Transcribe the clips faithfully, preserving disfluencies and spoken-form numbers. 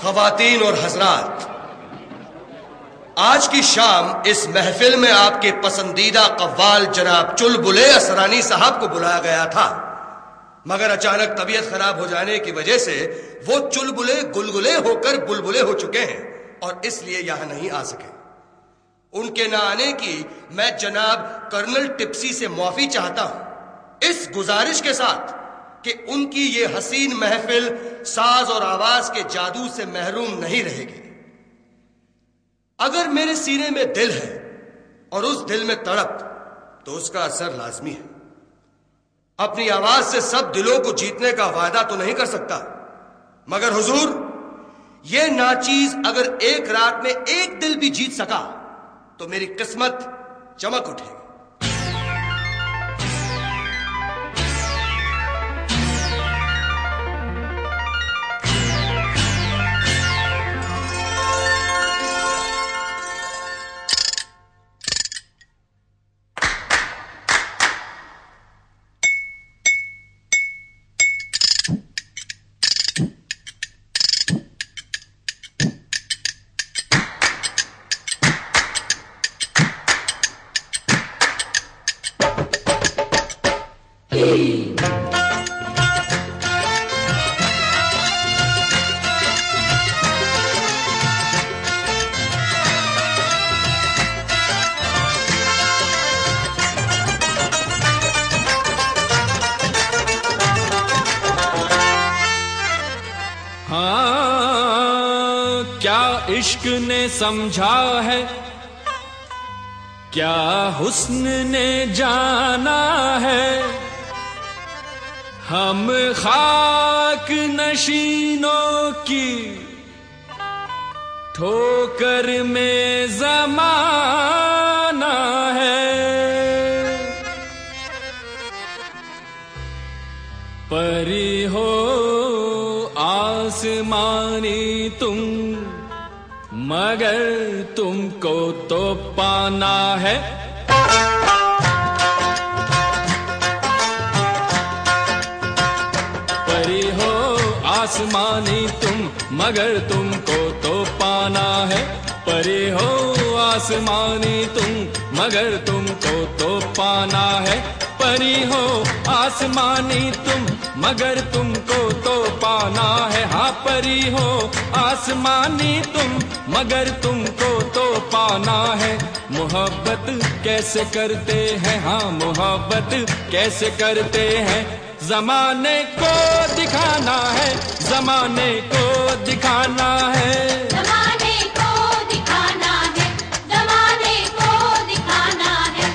ख़वातीन और हज़रात, आज की शाम इस महफिल में आपके पसंदीदा कव्वाल जनाब चुलबुले असरानी साहब को बुलाया गया था, मगर अचानक तबीयत खराब हो जाने की वजह से वो चुलबुले गुलगुले होकर बुलबुले हो चुके हैं और इसलिए यहां नहीं आ सके। उनके ना आने की मैं जनाब कर्नल टिप्सी से माफी चाहता हूं, इस गुजारिश के साथ कि उनकी ये हसीन महफिल साज और आवाज के जादू से महरूम नहीं रहेगी। अगर मेरे सीने में दिल है और उस दिल में तड़प, तो उसका असर लाजमी है। अपनी आवाज से सब दिलों को जीतने का वादा तो नहीं कर सकता, मगर हुजूर, ये नाचीज अगर एक रात में एक दिल भी जीत सका तो मेरी किस्मत चमक उठेगी। इश्क ने समझा है, क्या हुस्न ने जाना है, हम खाक नशीनों की ठोकर में ज़माना है। परी हो आसमानी तुम, मगर तुमको तो पाना है। परी हो आसमानी तुम, मगर तुमको तो पाना है। परी हो आसमानी तुम, मगर तुमको तो पाना है। परी हो आसमानी तुम, मगर तुमको तो पाना है। हाँ, परी हो आसमानी तुम, मगर तुमको तो पाना है। मोहब्बत कैसे करते हैं, हाँ मोहब्बत कैसे करते हैं, ज़माने को दिखाना है, ज़माने को दिखाना है। ज़माने को दिखाना है, ज़माने को दिखाना है।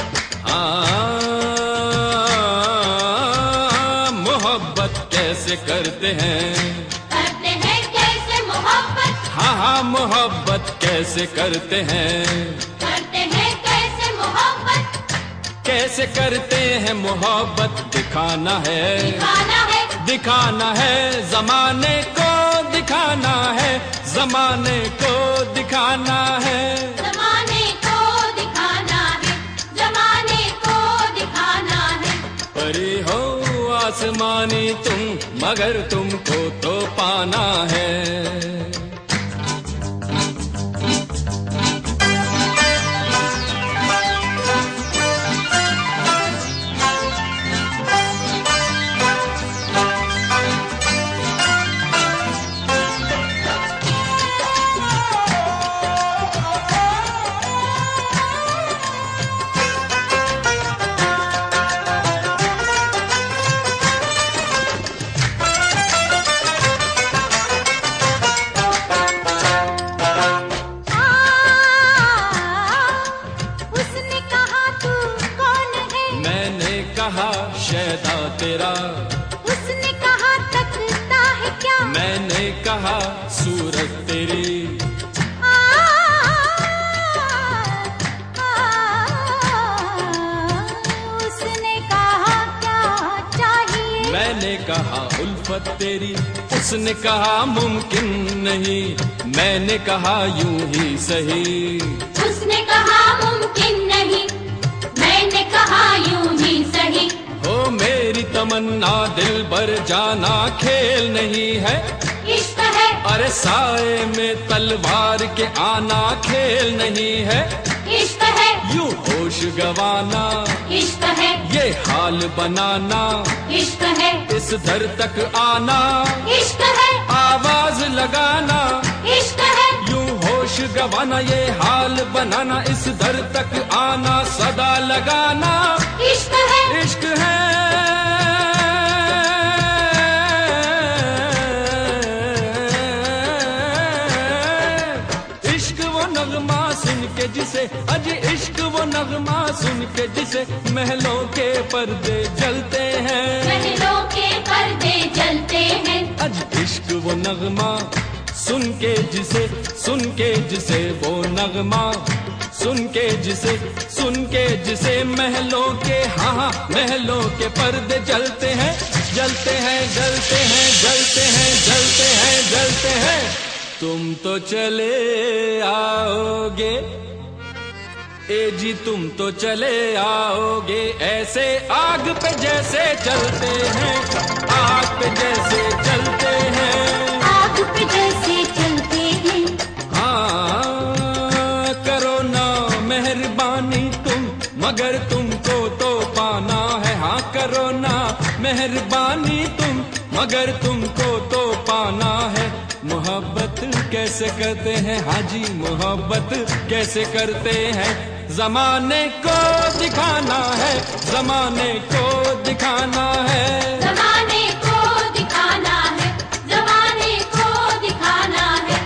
हाँ, मोहब्बत कैसे करते हैं, करते हैं कैसे मोहब्बत। हाँ हाँ, मोहब्बत कैसे करते हैं, करते हैं कैसे मोहब्बत। कैसे करते हैं मोहब्बत, दिखाना है, दिखाना है, दिखाना है। ज़माने को दिखाना है, ज़माने को दिखाना है। ज़माने को दिखाना है, ज़माने को दिखाना है। परी हो आसमानी तुम, मगर तुमको तो पाना है। शैदा तेरा, उसने कहा तकता है क्या, मैंने कहा सूरत तेरी। आ, आ, उसने कहा क्या चाहिए, मैंने कहा उल्फत तेरी। उसने कहा मुमकिन नहीं, मैंने कहा यूं ही सही। उसने कहा मुमकिन नहीं, मैंने कहा यूं ही सही। हो मेरी तमन्ना दिल भर जाना खेल नहीं है, इश्क है अरे साए में तलवार के आना खेल नहीं है, इश्क है। यूं होश गवाना इश्क है। ये हाल बनाना इश्क है। इस दर तक आना इश्क है। आवाज लगाना इश्क है। यूं होश गवाना ये हाल बनाना इस दर तक आना सदा लगाना इश्क है। इश्क है। इश्क वो नगमा सुन के जिसे अज इश्क वो नगमा सुन के जिसे महलों के पर्दे जलते हैं, महलों के पर्दे जलते हैं। अज इश्क वो नगमा सुन के जिसे सुन के जिसे वो नगमा सुन के जिसे सुन के जिसे महलों के हाँ हाँ महलों के पर्दे जलते हैं जलते हैं जलते हैं जलते हैं जलते हैं जलते हैं। तुम तो चले आओगे ए जी तुम तो चले आओगे ऐसे आग पे जैसे चलते हैं, आग पे जैसे चलते हैं, आग पे जैसे चलते हैं। हाँ करो ना मेहरबानी तुम मगर तुमको तो पाना है, हाँ करो ना मेहरबानी तुम मगर तुमको तो पाना है। मोहब्बत कैसे करते हैं हाजी मोहब्बत कैसे करते हैं, जमाने को दिखाना है जमाने को दिखाना है, जमाने को दिखाना है जमाने को दिखाना है।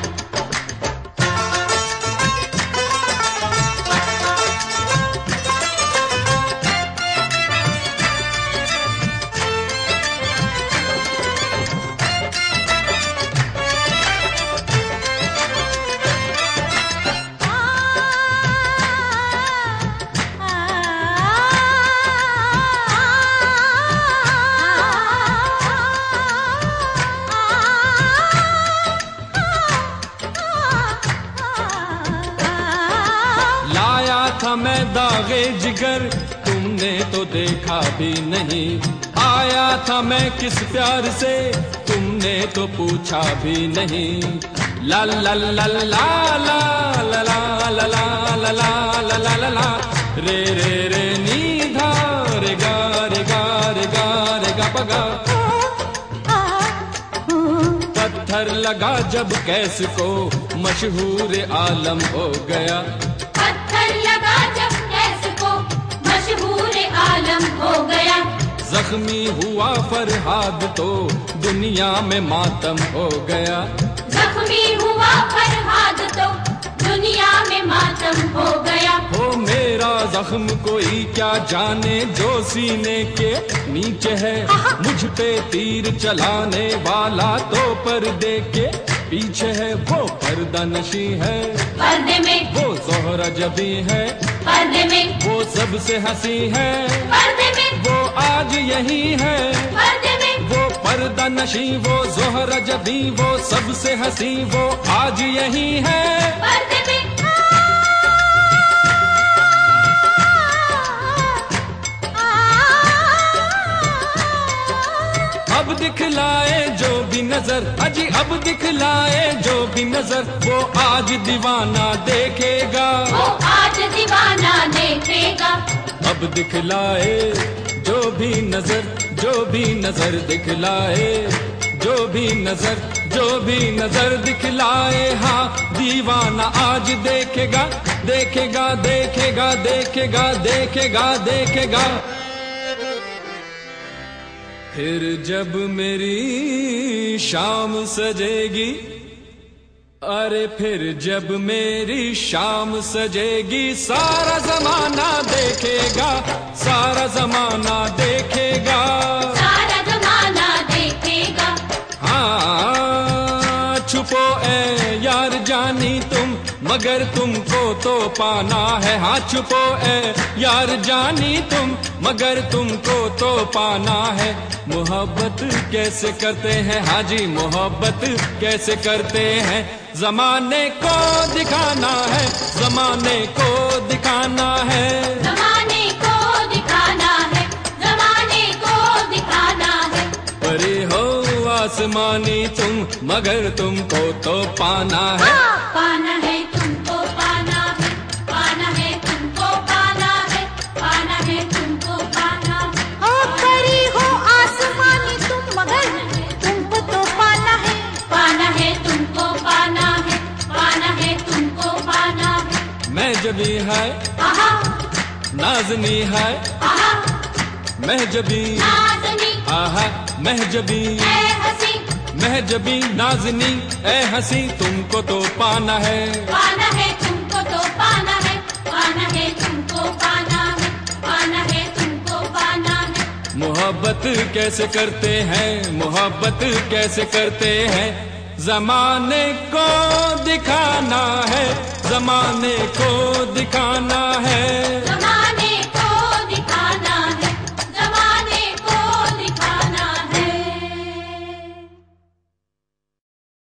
था मैं दागे जिगर तुमने तो देखा भी नहीं, आया था मैं किस प्यार से तुमने तो पूछा भी नहीं। ला ला ला ला ला ला ला ला ला ला ला ला ला ला रे रे रे नी धा रे गा रे गा रे गा रे गा बगा। पत्थर लगा जब कैस को मशहूर आलम हो गया, आलम हो गया। जख्मी हुआ फरहाद तो दुनिया में मातम हो गया, जख्मी हुआ फरहाद तो दुनिया में मातम हो गया। हो मेरा जख्म कोई क्या जाने जो सीने के नीचे है, मुझ पे तीर चलाने वाला तो पर्दे के पीछे है। वो पर्दा नशी है पर्दे में, वो ज़ोहरा जबी है पर्दे में, वो सबसे हंसी है पर्दे में, वो आज यही है पर्दे में, वो पर्दा नशी वो ज़ोहरा जबी वो सबसे हंसी वो आज यही है पर्दे में। अब दिखलाए जो भी नजर अजी अब दिखलाए जो भी नजर वो आज दीवाना देखेगा, वो आज दीवाना देखेगा। अब दिखलाए जो भी नजर जो भी नजर दिखलाए जो भी नजर जो भी नजर दिखलाए, हाँ दीवाना आज देखेगा देखेगा देखेगा देखेगा देखेगा देखेगा। फिर जब मेरी शाम सजेगी अरे फिर जब मेरी शाम सजेगी सारा जमाना देखेगा सारा जमाना देखेगा सारा जमाना देखेगा। हाँ छुपो ए यार जानी तुम मगर तुमको तो पाना है, हाँ छुपो ए यार जानी तुम मगर तुमको तो पाना है। मोहब्बत कैसे करते हैं हाजी मोहब्बत कैसे करते हैं, जमाने को दिखाना है जमाने को दिखाना है जमाने को दिखाना है जमाने को दिखाना है। परे हो आसमानी तुम मगर तुमको तो पाना है। पाना है तुमको पाना है, पाना है तुमको पाना है, पाना है तुमको पाना है। ओ परी हो आसमानी तुम मगर तुमको तो पाना है। पाना है तुमको पाना है, पाना है तुमको पाना है। मैं जबी है आहा नाजनी है, आहा महजबी नाज़नी आहा महजबी ऐ हसी, महजबी नाजनी ए हंसी तुमको तो पाना है। पाना है तुमको तो पाना है, पाना है तुमको पाना है, पाना है तुमको पाना है। मोहब्बत कैसे करते हैं, मोहब्बत कैसे करते हैं, जमाने को दिखाना है, जमाने को दिखाना है।